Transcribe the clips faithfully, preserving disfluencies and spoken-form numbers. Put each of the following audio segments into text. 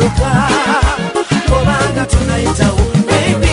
tutebuka obanga tunayitawo baby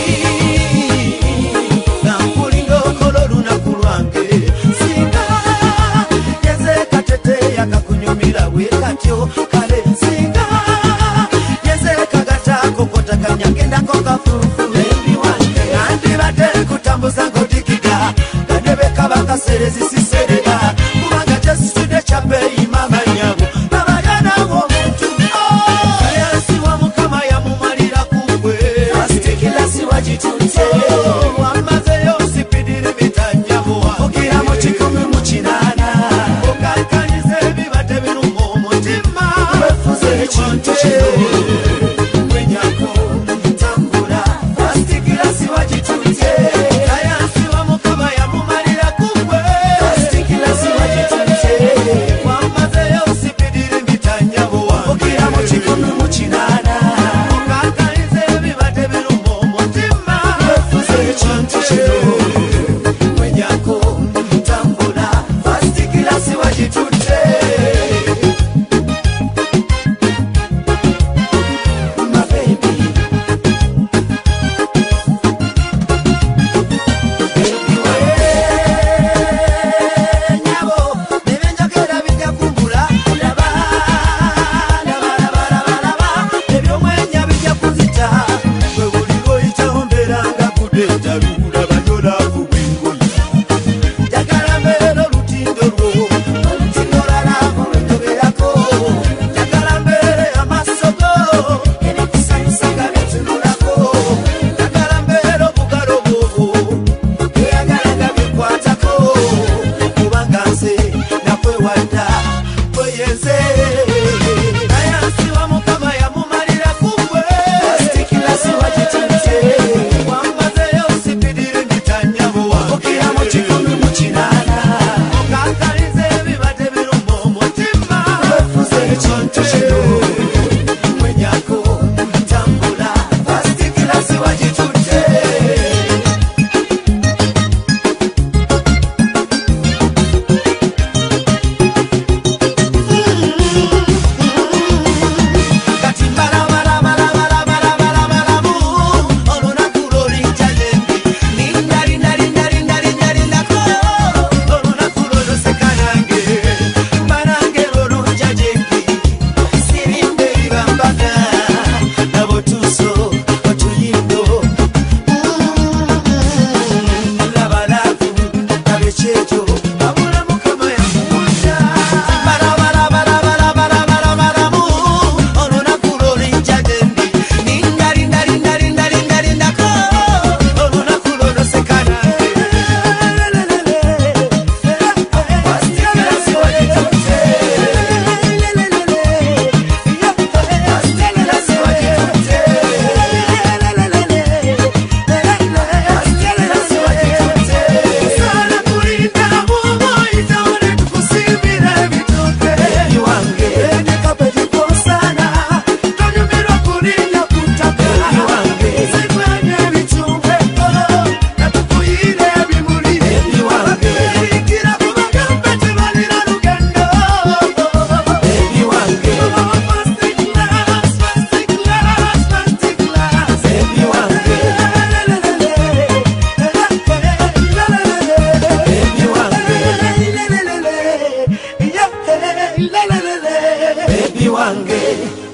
nampulinga okola olunaku lwange singa yezeka tete yakakunyumira bwekatyo kale nsinga yezeka gatakokota kanyagendako kafufu baby wange nandibadde kutambuza ngodikika gadebeka bakaserezi siserera kubanga kyesitude kyabeeyi mama nyabo babaganawo omuntu kayansi wa mukama yamumalira kugwe asitikilasi wagitunze wamazeyo sipidiri mitanyabo kugira mu kikumi mu kinaana okankanyiza ebibadde biruma omutima wefuze ekintu kino wenyako tambula asitikilasi wagitunze kayansi wa mukama yamumalira kugwe asitikilasi wagitunze wamazeyo sipidiri mitanyabo kugira mu kikumi mu kinaana okankanyiza ebibadde biruma omutima wefuze ekintu kino wenyako tambula asitikilasi wagitunze my baby nyabo nebenjagera bijja kumbula laba laba laba laba laba ebyomwenya bijja kuzita gwe buli lwoyitawo mbeera nga kudeta lulaba nyolaavu bwingoyi njagala mbeera olutindo lwo olutindo lwalaavu lwenjogerako njagala mbeera amaaso go ebikusanyusa nga bitunulako njagala mbeera obugalo bwo bweyagala nga bikwatako kubanga nze nakwewadda kweyeze kayansi wa mukama yamumalira kugwe asitikilasi wagitunze wamazeyo sipidiri mitanyabo okira mu kikumi mu kinaana okankaliza ebibadde biruma omutima wefuze ekintu kino wenyako tambula asitikilasi wagitunze kati mbalabalabalabalabalamu olunaku lwolijja gyembi linda linda linda linda linda lindako olunaku lwoloseka nange mbanange lwolujja gyembi sirimbe ebibambaga nabotuuso otuyindo labalavu nabekyejo babula mukama yamuwunda balabalabalabalabalabalamu olunaku lwolijja gyembi linda linda linda linda linda lindako olunaku lwoloseka nange asitikilasi wagitunze asitikilasi wagitunze asitikilasi wagitunze sana kulinda mumoyitawo ne tukusimbira ebitooke baby wange nekapetikoosana tonyumirwa kulinda kutaka baby wange zikwanye ebitumbe natukuyire ebimuli baby wange ikira kubagambe tebalira lugendo baby wange first class first class first class baby wange baby wange baby wange